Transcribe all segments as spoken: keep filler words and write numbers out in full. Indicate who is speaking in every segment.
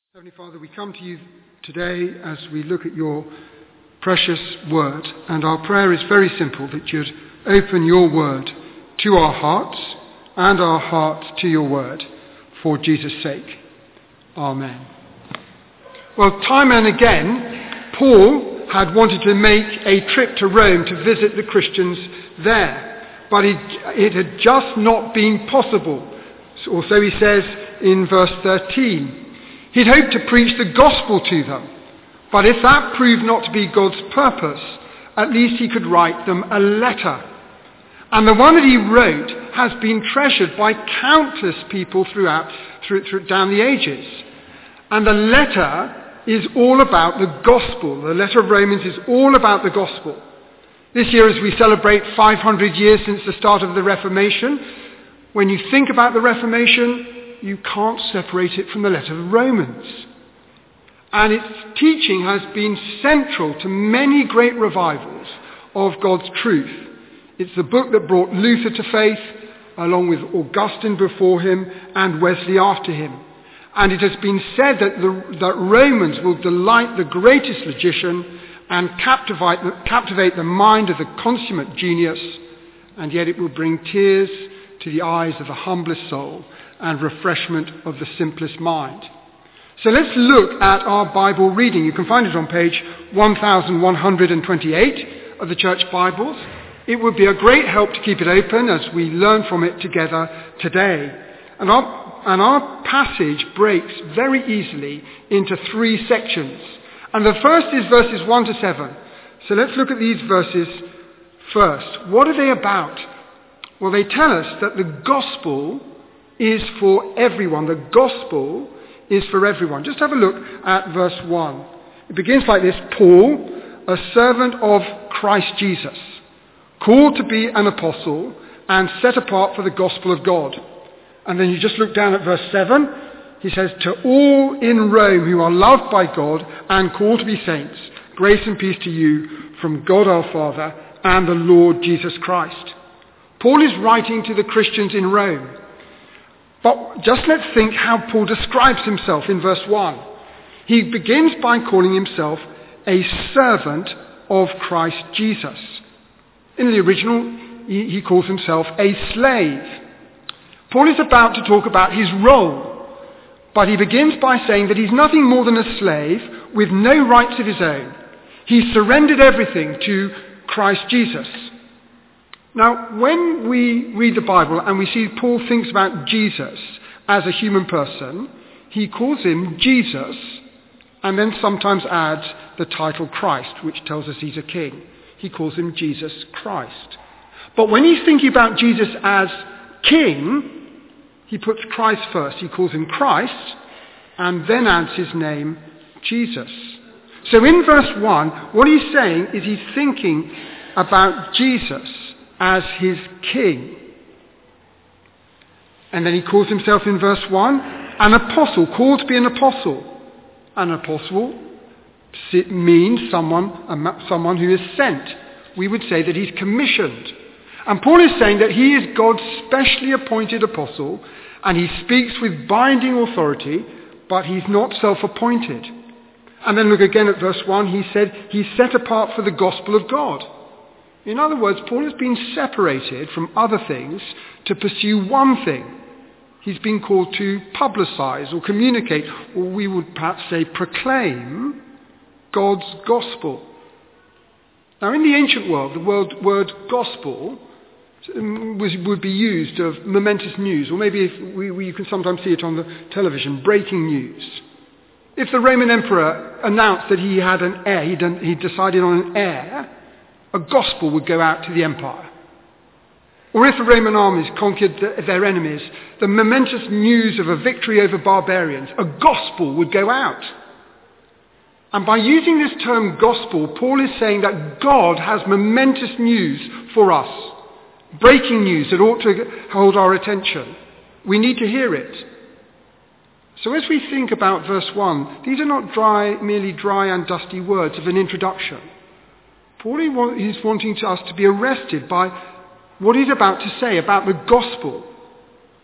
Speaker 1: Heavenly Father, we come to you today as we look at your precious word, and our prayer is very simple, that you'd open your word to our hearts and our hearts to your word for Jesus' sake. Amen. Well, time and again, Paul had wanted to make a trip to Rome to visit the Christians there, but it, it had just not been possible. Or so he says in verse thirteen. He'd hoped to preach the gospel to them, but if that proved not to be God's purpose, at least he could write them a letter. And the one that he wrote has been treasured by countless people throughout, through, through, down the ages. And the letter is all about the gospel. The letter of Romans is all about the gospel. This year, as we celebrate five hundred years since the start of the Reformation, when you think about the Reformation, you can't separate it from the letter of Romans. And its teaching has been central to many great revivals of God's truth. It's the book that brought Luther to faith, along with Augustine before him and Wesley after him. And it has been said that, the, that Romans will delight the greatest logician and captivate the, captivate the mind of the consummate genius, and yet it will bring tears to the eyes of the humblest soul and refreshment of the simplest mind. So let's look at our Bible reading. You can find it on page one thousand one hundred twenty-eight of the Church Bibles. It would be a great help to keep it open as we learn from it together today. And our, and our passage breaks very easily into three sections. And the first is verses one to seven. So let's look at these verses first. What are they about? Well, they tell us that the gospel is for everyone. The gospel is for everyone. Just have a look at verse one. It begins like this: Paul, a servant of Christ Jesus, called to be an apostle and set apart for the gospel of God. And then you just look down at verse seven. He says, to all in Rome who are loved by God and called to be saints, grace and peace to you from God our Father and the Lord Jesus Christ. Paul is writing to the Christians in Rome. But just let's think how Paul describes himself in verse one. He begins by calling himself a servant of Christ Jesus. In the original, he, he calls himself a slave. Paul is about to talk about his role, but he begins by saying that he's nothing more than a slave with no rights of his own. He's surrendered everything to Christ Jesus. Now, when we read the Bible and we see Paul thinks about Jesus as a human person, he calls him Jesus and then sometimes adds the title Christ, which tells us he's a king. He calls him Jesus Christ. But when he's thinking about Jesus as king, he puts Christ first. He calls him Christ and then adds his name Jesus. So in verse one, what he's saying is he's thinking about Jesus as his king. And then he calls himself in verse one an apostle, called to be an apostle. An apostle means someone, someone who is sent. We would say that he's commissioned. And Paul is saying that he is God's specially appointed apostle, and he speaks with binding authority, but he's not self-appointed. And then look again at verse one, he said he's set apart for the gospel of God. In other words, Paul has been separated from other things to pursue one thing. He's been called to publicize or communicate, or we would perhaps say proclaim, God's gospel. Now, in the ancient world, the word, word gospel was, would be used of momentous news, or maybe if we, we, you can sometimes see it on the television, breaking news. If the Roman emperor announced that he had an heir, he'd, he'd decided on an heir, a gospel would go out to the empire. Or if the Roman armies conquered the, their enemies, the momentous news of a victory over barbarians, a gospel would go out. And by using this term gospel, Paul is saying that God has momentous news for us. Breaking news that ought to hold our attention. We need to hear it. So as we think about verse one, these are not dry, merely dry and dusty words of an introduction. Paul is wanting us to be arrested by what he's about to say about the gospel.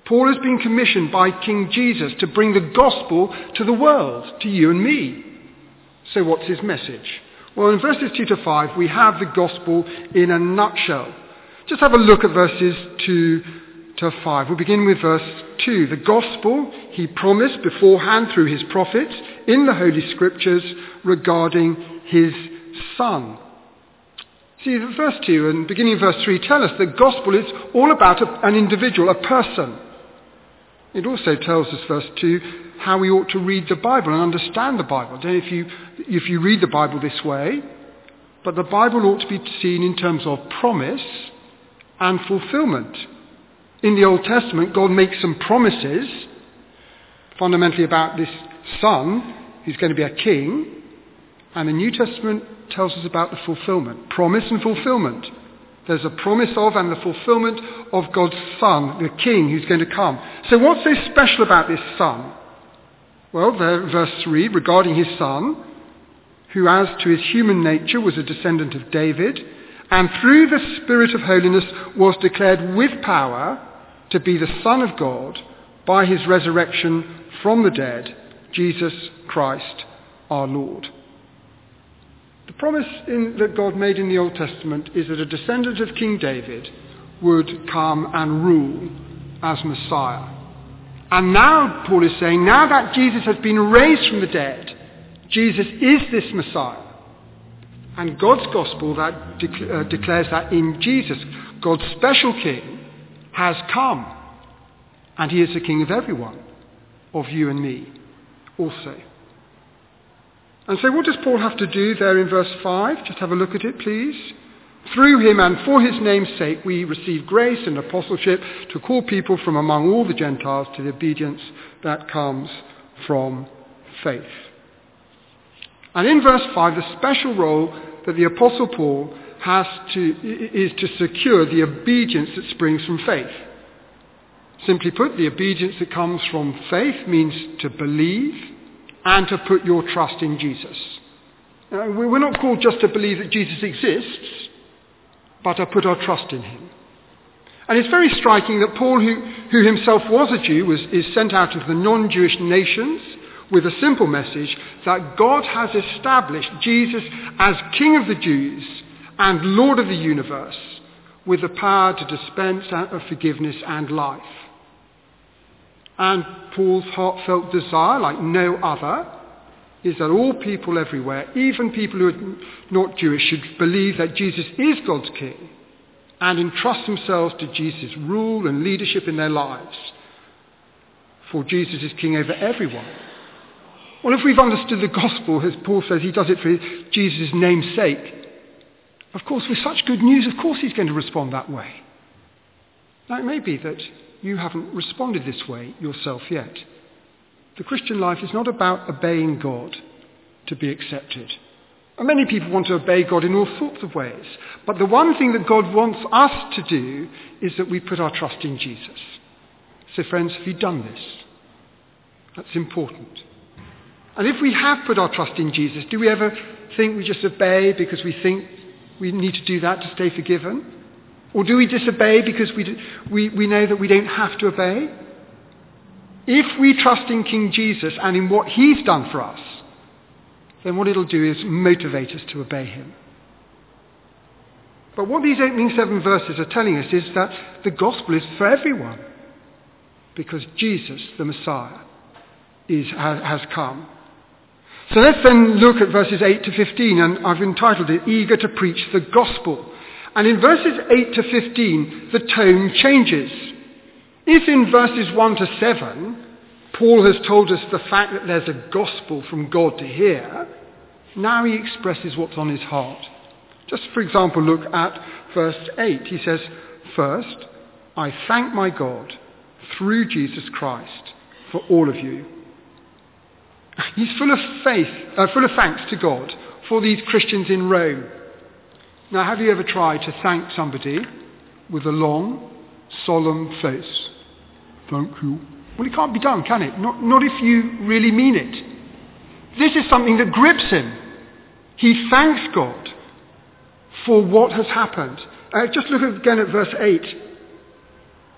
Speaker 1: Paul has been commissioned by King Jesus to bring the gospel to the world, to you and me. So what's his message? Well, in verses two to five, we have the gospel in a nutshell. Just have a look at verses two to five. We'll begin with verse two. The gospel he promised beforehand through his prophets in the Holy Scriptures regarding his Son. See, verse two and beginning of verse three tell us the gospel is all about a, an individual, a person. It also tells us, verse two, how we ought to read the Bible and understand the Bible. I don't know if you, if you read the Bible this way, but the Bible ought to be seen in terms of promise and fulfillment. In the Old Testament, God makes some promises, fundamentally about this Son, who's going to be a king, and the New Testament tells us about the fulfillment. Promise and fulfillment. There's a promise of and the fulfillment of God's Son, the King who's going to come. So what's so special about this Son? Well, there, verse three, regarding his Son, who as to his human nature was a descendant of David, and through the Spirit of holiness was declared with power to be the Son of God by his resurrection from the dead, Jesus Christ our Lord. The promise in, that God made in the Old Testament is that a descendant of King David would come and rule as Messiah. And now, Paul is saying, now that Jesus has been raised from the dead, Jesus is this Messiah. And God's gospel that de- uh, declares that in Jesus, God's special King has come. And he is the King of everyone, of you and me also. And so what does Paul have to do there in verse five? Just have a look at it, please. Through him and for his name's sake we receive grace and apostleship to call people from among all the Gentiles to the obedience that comes from faith. And in verse five, the special role that the Apostle Paul has to is to secure the obedience that springs from faith. Simply put, the obedience that comes from faith means to believe and to put your trust in Jesus. Uh, we're not called just to believe that Jesus exists, but to put our trust in him. And it's very striking that Paul, who, who himself was a Jew, was, is sent out into the non-Jewish nations with a simple message that God has established Jesus as King of the Jews and Lord of the universe with the power to dispense of forgiveness and life. And Paul's heartfelt desire, like no other, is that all people everywhere, even people who are not Jewish, should believe that Jesus is God's King and entrust themselves to Jesus' rule and leadership in their lives. For Jesus is King over everyone. Well, if we've understood the gospel, as Paul says, he does it for Jesus' name's sake. Of course, with such good news, of course he's going to respond that way. Now, it may be that you haven't responded this way yourself yet. The Christian life is not about obeying God to be accepted. And many people want to obey God in all sorts of ways. But the one thing that God wants us to do is that we put our trust in Jesus. So friends, have you done this? That's important. And if we have put our trust in Jesus, do we ever think we just obey because we think we need to do that to stay forgiven? Or do we disobey because we, we, we know that we don't have to obey? If we trust in King Jesus and in what he's done for us, then what it'll do is motivate us to obey him. But what these opening seven verses are telling us is that the gospel is for everyone, because Jesus, the Messiah, is, has, has come. So let's then look at verses eight to fifteen, and I've entitled it, Eager to Preach the Gospel. And in verses eight to fifteen, the tone changes. If in verses one to seven, Paul has told us the fact that there's a gospel from God to hear, now he expresses what's on his heart. Just for example, look at verse eight. He says, First, I thank my God through Jesus Christ for all of you. He's full of faith, uh, full of thanks to God for these Christians in Rome. Now, have you ever tried to thank somebody with a long, solemn face? Thank you. Well, it can't be done, can it? Not, not if you really mean it. This is something that grips him. He thanks God for what has happened. Uh, just look again at verse eight.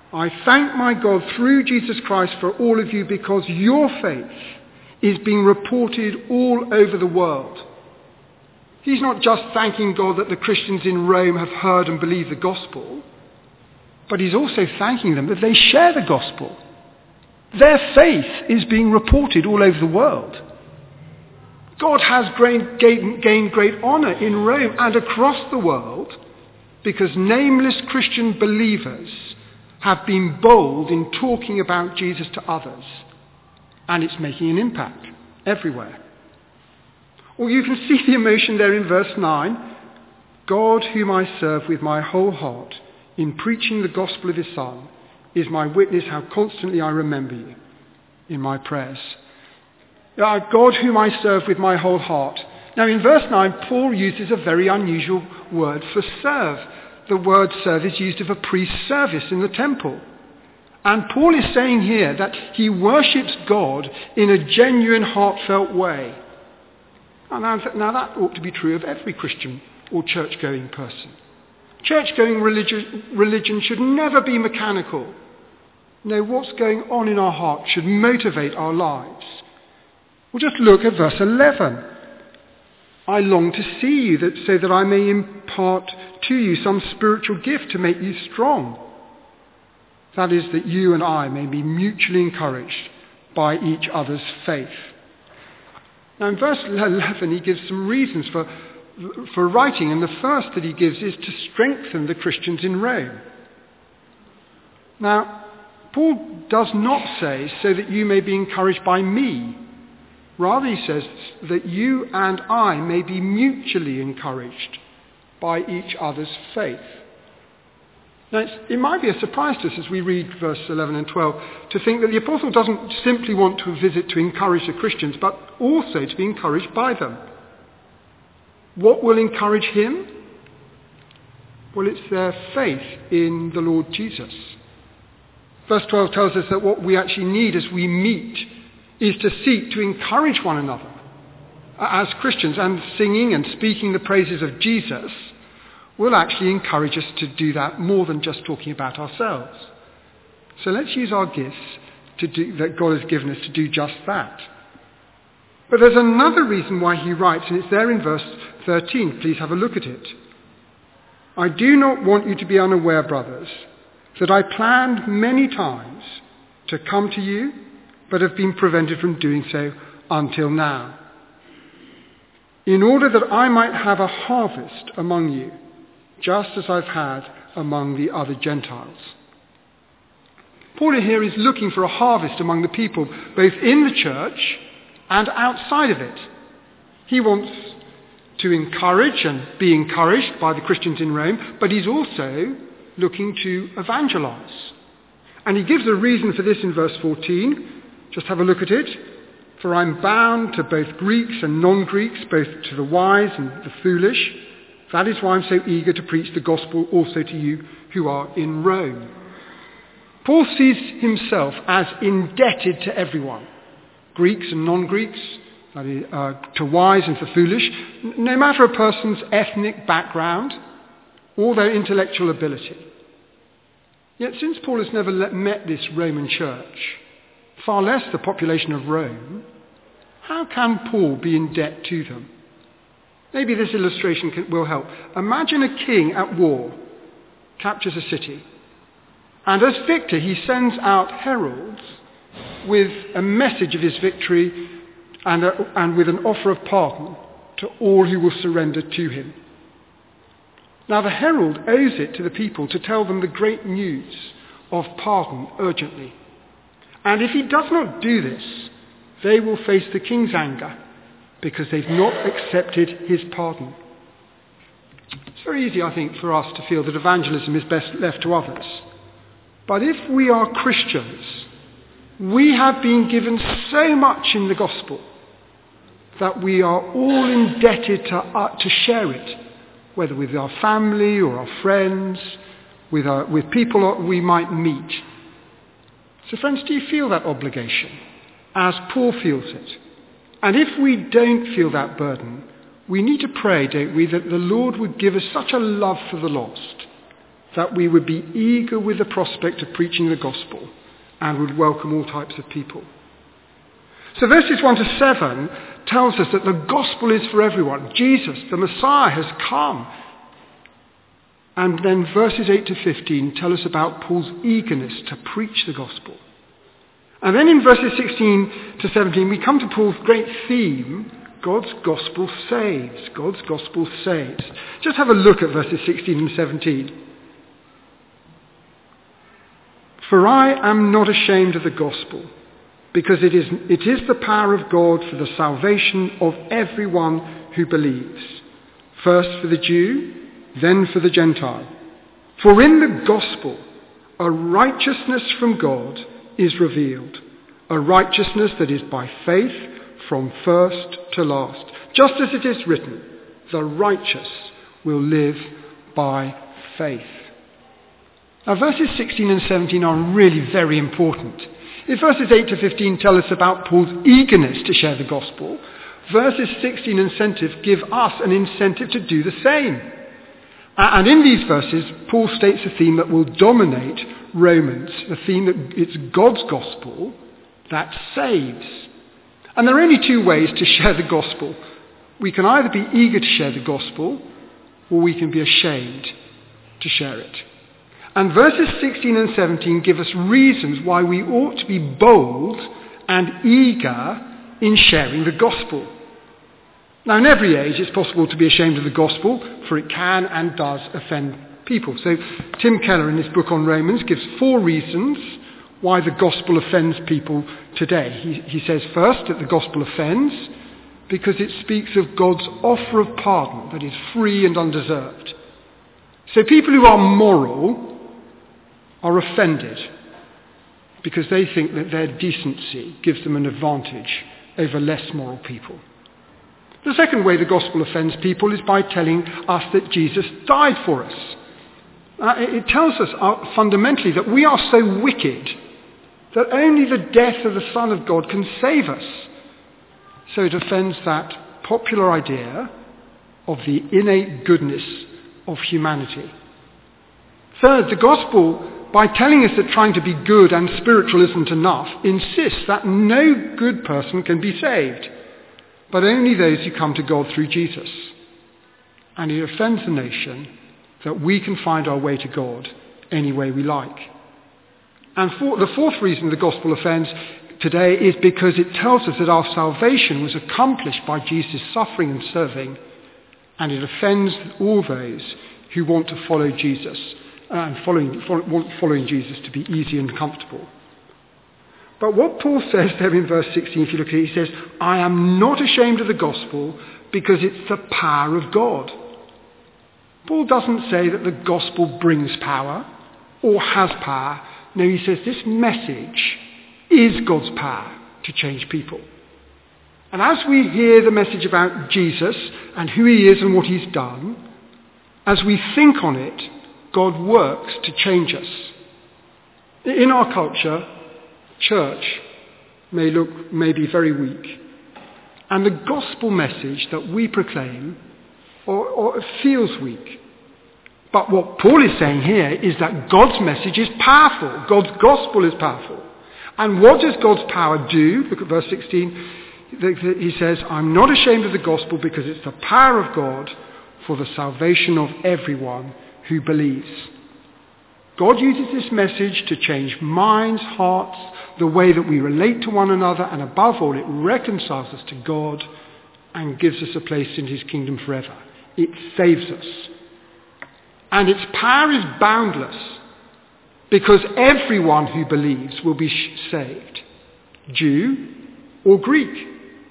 Speaker 1: I thank my God through Jesus Christ for all of you because your faith is being reported all over the world. He's not just thanking God that the Christians in Rome have heard and believed the gospel, but he's also thanking them that they share the gospel. Their faith is being reported all over the world. God has gained great honour in Rome and across the world because nameless Christian believers have been bold in talking about Jesus to others. And it's making an impact everywhere. Or you can see the emotion there in verse nine. God, whom I serve with my whole heart in preaching the gospel of his Son, is my witness how constantly I remember you in my prayers. Uh, God, whom I serve with my whole heart. Now in verse nine, Paul uses a very unusual word for serve. The word serve is used of a priest's service in the temple. And Paul is saying here that he worships God in a genuine, heartfelt way. And now, now that ought to be true of every Christian or church-going person. Church-going religion, religion should never be mechanical. No, what's going on in our hearts should motivate our lives. Well, just look at verse eleven. I long to see you that, so that I may impart to you some spiritual gift to make you strong. That is, that you and I may be mutually encouraged by each other's faith. Now in verse eleven he gives some reasons for, for writing, and the first that he gives is to strengthen the Christians in Rome. Now, Paul does not say, so that you may be encouraged by me. Rather, he says that you and I may be mutually encouraged by each other's faith. Now, it's, it might be a surprise to us as we read verse eleven and twelve to think that the apostle doesn't simply want to visit to encourage the Christians, but also to be encouraged by them. What will encourage him? Well, it's their faith in the Lord Jesus. Verse twelve tells us that what we actually need as we meet is to seek to encourage one another as Christians, and singing and speaking the praises of Jesus will actually encourage us to do that more than just talking about ourselves. So let's use our gifts to do, that God has given us to do just that. But there's another reason why he writes, and it's there in verse thirteen. Please have a look at it. I do not want you to be unaware, brothers, that I planned many times to come to you, but have been prevented from doing so until now, in order that I might have a harvest among you, just as I've had among the other Gentiles. Paul here is looking for a harvest among the people, both in the church and outside of it. He wants to encourage and be encouraged by the Christians in Rome, but he's also looking to evangelize. And he gives a reason for this in verse fourteen. Just have a look at it. For I'm bound to both Greeks and non-Greeks, both to the wise and the foolish. That is why I'm so eager to preach the gospel also to you who are in Rome. Paul sees himself as indebted to everyone, Greeks and non-Greeks, that is, uh, to wise and to foolish, no matter a person's ethnic background or their intellectual ability. Yet since Paul has never met this Roman church, far less the population of Rome, how can Paul be in debt to them? Maybe this illustration can, will help. Imagine a king at war captures a city, and as victor he sends out heralds with a message of his victory and, a, and with an offer of pardon to all who will surrender to him. Now the herald owes it to the people to tell them the great news of pardon urgently. And if he does not do this, they will face the king's anger because they've not accepted his pardon. It's very easy, I think, for us to feel that evangelism is best left to others. But if we are Christians, we have been given so much in the gospel that we are all indebted to, uh, to share it, whether with our family or our friends, with, our, with people we might meet. So friends, do you feel that obligation as Paul feels it? And if we don't feel that burden, we need to pray, don't we, that the Lord would give us such a love for the lost that we would be eager with the prospect of preaching the gospel and would welcome all types of people. So verses one to seven tells us that the gospel is for everyone. Jesus, the Messiah, has come. And then verses eight to fifteen tell us about Paul's eagerness to preach the gospel. And then in verses sixteen to seventeen we come to Paul's great theme, God's gospel saves. God's gospel saves. Just have a look at verses sixteen and seventeen. For I am not ashamed of the gospel, because it is, it is the power of God for the salvation of everyone who believes. First for the Jew, then for the Gentile. For in the gospel, a righteousness from God is revealed, a righteousness that is by faith from first to last. Just as it is written, the righteous will live by faith. Now verses sixteen and seventeen are really very important. If verses eight to fifteen tell us about Paul's eagerness to share the gospel, verses sixteen and seventeen give us an incentive to do the same. And in these verses, Paul states a theme that will dominate Romans, the theme that it's God's gospel that saves. And there are only two ways to share the gospel. We can either be eager to share the gospel, or we can be ashamed to share it. And verses sixteen and seventeen give us reasons why we ought to be bold and eager in sharing the gospel. Now, in every age, it's possible to be ashamed of the gospel, for it can and does offend people. So Tim Keller, in his book on Romans, gives four reasons why the gospel offends people today. He, he says, first, that the gospel offends because it speaks of God's offer of pardon that is free and undeserved. So people who are moral are offended because they think that their decency gives them an advantage over less moral people. The second way the gospel offends people is by telling us that Jesus died for us. Uh, it tells us uh, fundamentally that we are so wicked that only the death of the Son of God can save us. So it offends that popular idea of the innate goodness of humanity. Third, the gospel, by telling us that trying to be good and spiritual isn't enough, insists that no good person can be saved, but only those who come to God through Jesus. And it offends the nation that we can find our way to God any way we like. And for, the fourth reason the gospel offends today is because it tells us that our salvation was accomplished by Jesus' suffering and serving, and it offends all those who want to follow Jesus, and following, want following Jesus to be easy and comfortable. But what Paul says there in verse sixteen, if you look at it, he says, I am not ashamed of the gospel because it's the power of God. Paul doesn't say that the gospel brings power or has power. No, he says this message is God's power to change people. And as we hear the message about Jesus and who he is and what he's done, as we think on it, God works to change us. In our culture, church may look, may be very weak. And the gospel message that we proclaim or, or feels weak. But what Paul is saying here is that God's message is powerful. God's gospel is powerful. And what does God's power do? Look at verse sixteen. He says, I'm not ashamed of the gospel because it's the power of God for the salvation of everyone who believes. God uses this message to change minds, hearts, the way that we relate to one another, and above all, it reconciles us to God and gives us a place in his kingdom forever. It saves us. And its power is boundless because everyone who believes will be saved, Jew or Greek.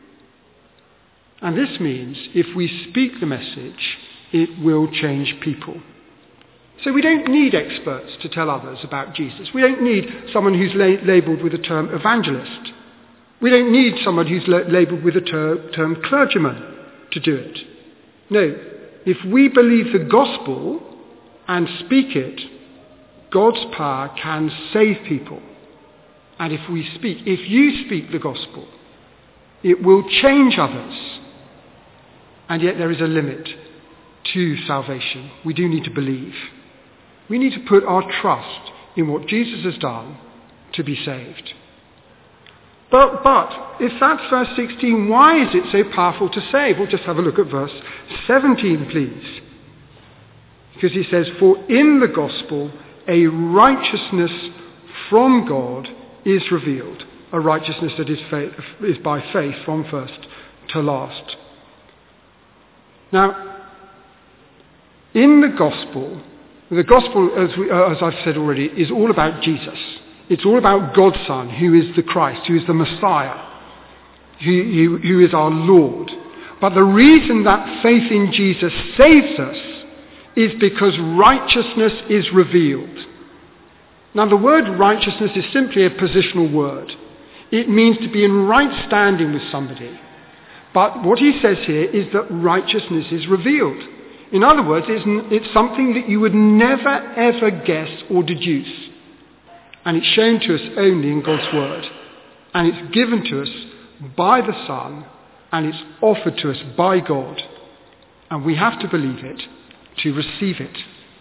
Speaker 1: And this means if we speak the message, it will change people. So we don't need experts to tell others about Jesus. We don't need someone who's la- labelled with the term evangelist. We don't need someone who's la- labelled with the ter- term clergyman to do it. No, if we believe the gospel and speak it, God's power can save people. And if we speak, if you speak the gospel, it will change others. And yet there is a limit to salvation. We do need to believe. We need to put our trust in what Jesus has done to be saved. But, but, if that's verse sixteen, why is it so powerful to save? We'll just have a look at verse seventeen, please. Because he says, for in the gospel a righteousness from God is revealed. A righteousness that is, faith, is by faith from first to last. Now, in the gospel, the gospel, as, we, uh, as I've said already, is all about Jesus. It's all about God's Son, who is the Christ, who is the Messiah, who, who, who is our Lord. But the reason that faith in Jesus saves us is because righteousness is revealed. Now, the word righteousness is simply a positional word. It means to be in right standing with somebody. But what he says here is that righteousness is revealed. In other words, it's, it's something that you would never ever guess or deduce. And it's shown to us only in God's word. And it's given to us by the Son, and it's offered to us by God. And we have to believe it to receive it.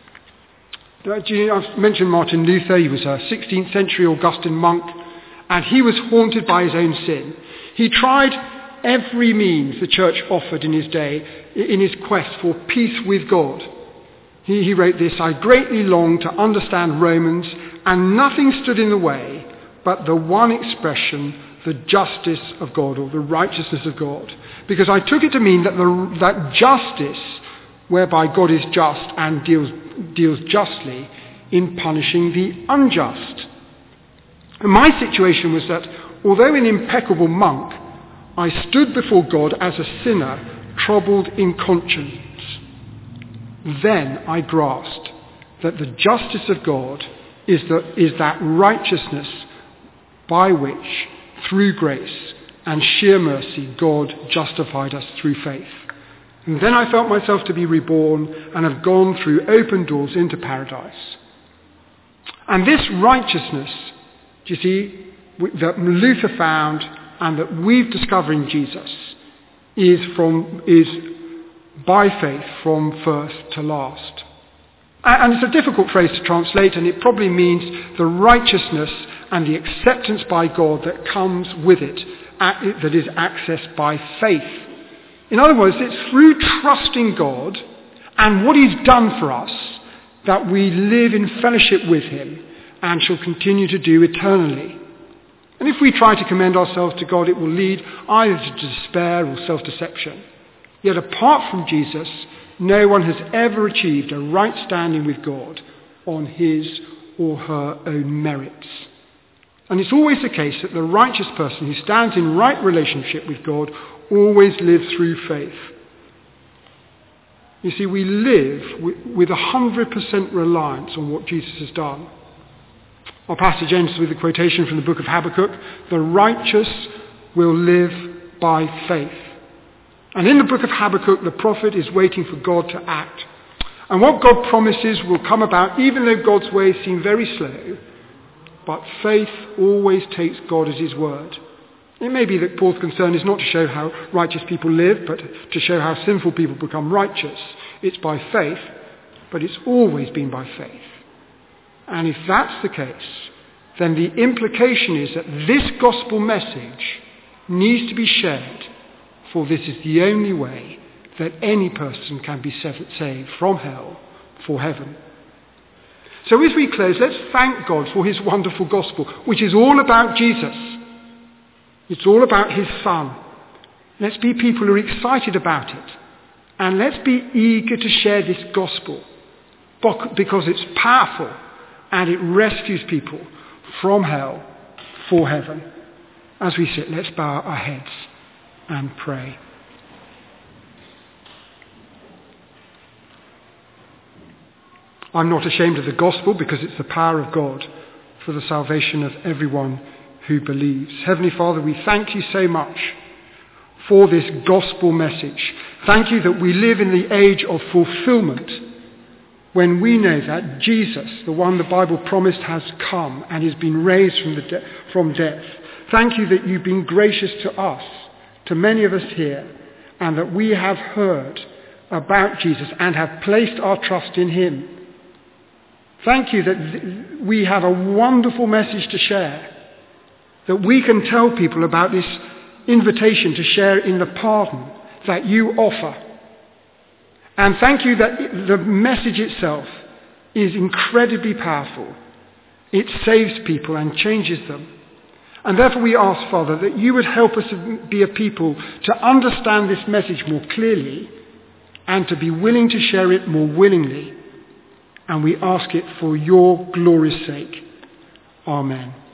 Speaker 1: I've mentioned Martin Luther. He was a sixteenth century Augustin monk, and he was haunted by his own sin. He tried every means the church offered in his day in his quest for peace with God. He, he wrote this, I greatly long to understand Romans, and nothing stood in the way but the one expression, the justice of God, or the righteousness of God. Because I took it to mean that, the, that justice, whereby God is just and deals, deals justly in punishing the unjust. And my situation was that, although an impeccable monk, I stood before God as a sinner, troubled in conscience. Then I grasped that the justice of God is, the, is that righteousness by which, through grace and sheer mercy, God justified us through faith. And then I felt myself to be reborn and have gone through open doors into paradise. And this righteousness, do you see, that Luther found and that we've discovered in Jesus is from is by faith from first to last. And it's a difficult phrase to translate, and it probably means the righteousness and the acceptance by God that comes with it, that is accessed by faith. In other words, it's through trusting God and what he's done for us that we live in fellowship with him and shall continue to do eternally. And if we try to commend ourselves to God, it will lead either to despair or self-deception. Yet apart from Jesus, no one has ever achieved a right standing with God on his or her own merits. And it's always the case that the righteous person who stands in right relationship with God always lives through faith. You see, we live with one hundred percent reliance on what Jesus has done. Our passage ends with a quotation from the book of Habakkuk, the righteous will live by faith. And in the book of Habakkuk, the prophet is waiting for God to act. And what God promises will come about, even though God's ways seem very slow. But faith always takes God as his word. It may be that Paul's concern is not to show how righteous people live, but to show how sinful people become righteous. It's by faith, but it's always been by faith. And if that's the case, then the implication is that this gospel message needs to be shared, for this is the only way that any person can be saved from hell for heaven. So as we close, let's thank God for his wonderful gospel, which is all about Jesus. It's all about his Son. Let's be people who are excited about it. And let's be eager to share this gospel, because it's powerful and it rescues people from hell for heaven. As we sit, let's bow our heads and pray. I'm not ashamed of the gospel, because it's the power of God for the salvation of everyone who believes. Heavenly Father, we thank you so much for this gospel message. Thank you that we live in the age of fulfillment, when we know that Jesus, the one the Bible promised, has come and has been raised from, the de- from death. Thank you that you've been gracious to us, to many of us here, and that we have heard about Jesus and have placed our trust in him. Thank you that th- we have a wonderful message to share, that we can tell people about this invitation to share in the pardon that you offer. And thank you that it, the message itself is incredibly powerful. It saves people and changes them. And therefore we ask, Father, that you would help us to be a people to understand this message more clearly and to be willing to share it more willingly. And we ask it for your glory's sake. Amen.